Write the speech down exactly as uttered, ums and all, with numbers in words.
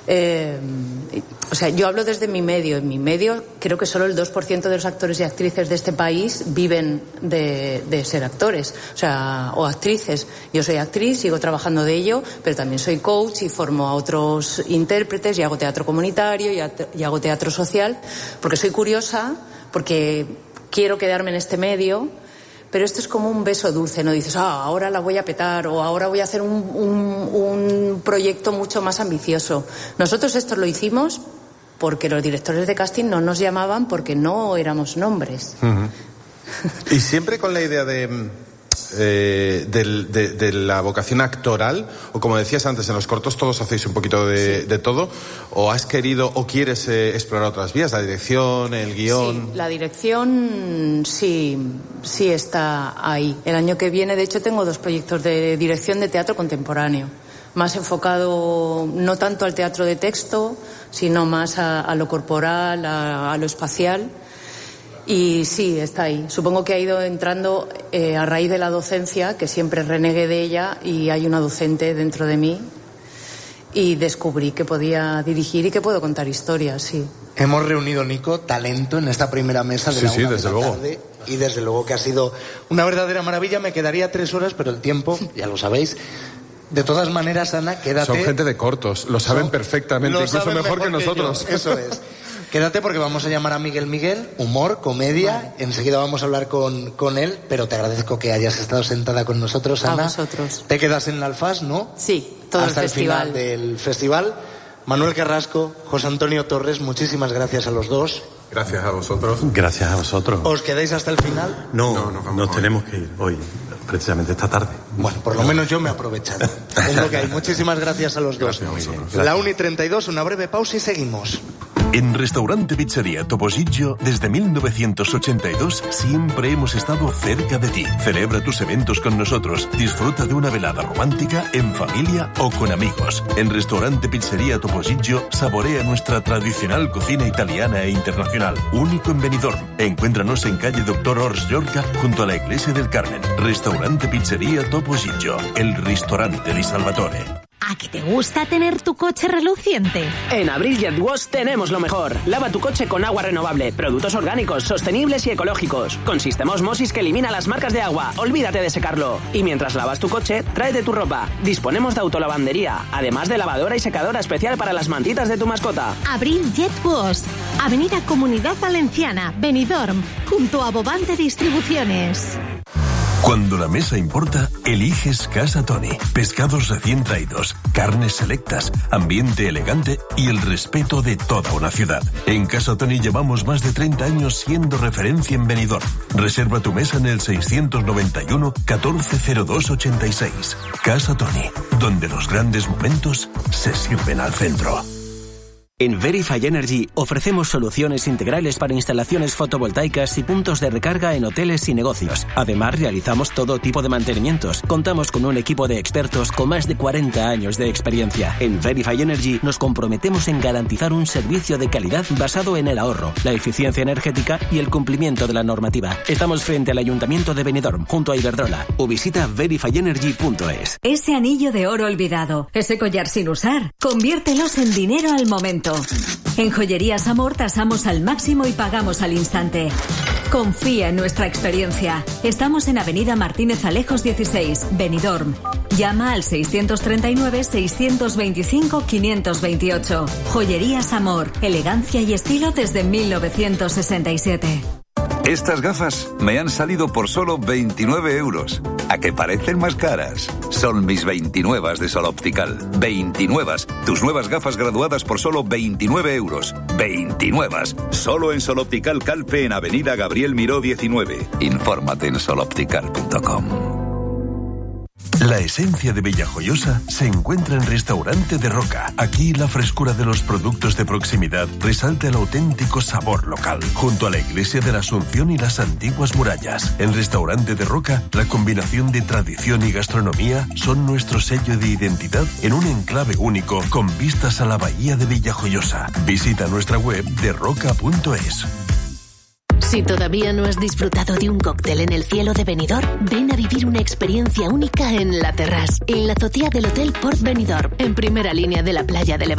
Eh, o sea, yo hablo desde mi medio. En mi medio creo que solo el dos por ciento de los actores y actrices de este país viven de, de ser actores, o sea, o actrices. Yo soy actriz, sigo trabajando de ello, pero también soy coach y formo a otros intérpretes y hago teatro comunitario y, a, y hago teatro social, porque soy curiosa, porque quiero quedarme en este medio. Pero esto es como un beso dulce, no dices, ah, ahora la voy a petar o ahora voy a hacer un, un, un proyecto mucho más ambicioso. Nosotros esto lo hicimos porque los directores de casting no nos llamaban porque no éramos nombres. Uh-huh. Y siempre con la idea de, eh, de, de, de la vocación actoral, o como decías antes, en los cortos todos hacéis un poquito de, sí. de todo, o has querido o quieres eh, explorar otras vías, la dirección, el guión. Sí, la dirección sí, sí está ahí. El año que viene, de hecho, tengo dos proyectos de dirección de teatro contemporáneo, más enfocado no tanto al teatro de texto, sino más a, a lo corporal, a, a lo espacial. Y sí, está ahí. Supongo que ha ido entrando eh, a raíz de la docencia, que siempre renegué de ella, y hay una docente dentro de mí. Y descubrí que podía dirigir y que puedo contar historias, sí. Hemos reunido, Nico, talento en esta primera mesa de sí, la sí, una desde de la luego. tarde. Y desde luego que ha sido una verdadera maravilla. Me quedaría tres horas, pero el tiempo, ya lo sabéis. De todas maneras, Ana, quédate. Son gente de cortos, lo saben Son, perfectamente, lo incluso saben mejor, mejor que nosotros. Que eso es. Quédate porque vamos a llamar a Miguel Miguel, humor, comedia, vale. Enseguida vamos a hablar con, con él, pero te agradezco que hayas estado sentada con nosotros, Ana. A vosotros. Te quedas en la Alfaz, ¿no? Sí, todo Hasta el festival. Hasta el final del festival. Manuel Carrasco, José Antonio Torres, muchísimas gracias a los dos. Gracias a vosotros. Gracias a vosotros. ¿Os quedáis hasta el final? No, no, no nos tenemos que ir hoy, precisamente esta tarde. Bueno, por lo menos yo me he aprovechado. Es lo que hay. Muchísimas gracias a los dos. Gracias a vosotros. La una y treinta y dos, una breve pausa y seguimos. En Restaurante Pizzería Topo Gigio, desde mil novecientos ochenta y dos, siempre hemos estado cerca de ti. Celebra tus eventos con nosotros. Disfruta de una velada romántica, en familia o con amigos. En Restaurante Pizzería Topo Gigio, saborea nuestra tradicional cocina italiana e internacional. Único en Benidorm. Encuéntranos en calle Doctor Ors Llorca, junto a la Iglesia del Carmen. Restaurante Pizzería Topo Gigio, el ristorante di Salvatore. ¿A que te gusta tener tu coche reluciente? En Abril Jet Wash tenemos lo mejor. Lava tu coche con agua renovable, productos orgánicos, sostenibles y ecológicos. Con sistema Osmosis que elimina las marcas de agua. Olvídate de secarlo. Y mientras lavas tu coche, tráete tu ropa. Disponemos de autolavandería, además de lavadora y secadora especial para las mantitas de tu mascota. Abril Jet Wash, Avenida Comunidad Valenciana, Benidorm, junto a Bobante Distribuciones. Cuando la mesa importa, eliges Casa Toni. Pescados recién traídos, carnes selectas, ambiente elegante y el respeto de toda una ciudad. En Casa Toni llevamos más de treinta años siendo referencia en Benidorm. Reserva tu mesa en el seiscientos noventa y uno, catorce cero dos ochenta y seis. Casa Toni, donde los grandes momentos se sirven al centro. En Verify Energy ofrecemos soluciones integrales para instalaciones fotovoltaicas y puntos de recarga en hoteles y negocios. Además, realizamos todo tipo de mantenimientos. Contamos con un equipo de expertos con más de cuarenta años de experiencia. En Verify Energy nos comprometemos en garantizar un servicio de calidad basado en el ahorro, la eficiencia energética y el cumplimiento de la normativa. Estamos frente al Ayuntamiento de Benidorm, junto a Iberdrola, o visita verify energy punto es. Ese anillo de oro olvidado, ese collar sin usar, conviértelos en dinero al momento. En Joyerías Amor tasamos al máximo y pagamos al instante. Confía en nuestra experiencia. Estamos en Avenida Martínez Alejos dieciséis, Benidorm. Llama al seiscientos treinta y nueve, seiscientos veinticinco, quinientos veintiocho. Joyerías Amor, elegancia y estilo desde mil novecientos sesenta y siete. Estas gafas me han salido por solo veintinueve euros. ¿A que parecen más caras? Son mis veintinuevas de Sol Optical. veintinuevas. Tus nuevas gafas graduadas por solo veintinueve euros. veintinuevas. Solo en Sol Optical Calpe en Avenida Gabriel Miró diecinueve. Infórmate en sol optical punto com. La esencia de Villajoyosa se encuentra en Restaurante de Roca. Aquí la frescura de los productos de proximidad resalta el auténtico sabor local. Junto a la Iglesia de la Asunción y las antiguas murallas. En Restaurante de Roca, la combinación de tradición y gastronomía son nuestro sello de identidad en un enclave único con vistas a la bahía de Villajoyosa. Visita nuestra web de roca punto es. Si todavía no has disfrutado de un cóctel en el cielo de Benidorm, ven a vivir una experiencia única en La Terrasse, en la azotea del Hotel Port Benidorm, en primera línea de la playa de Levante.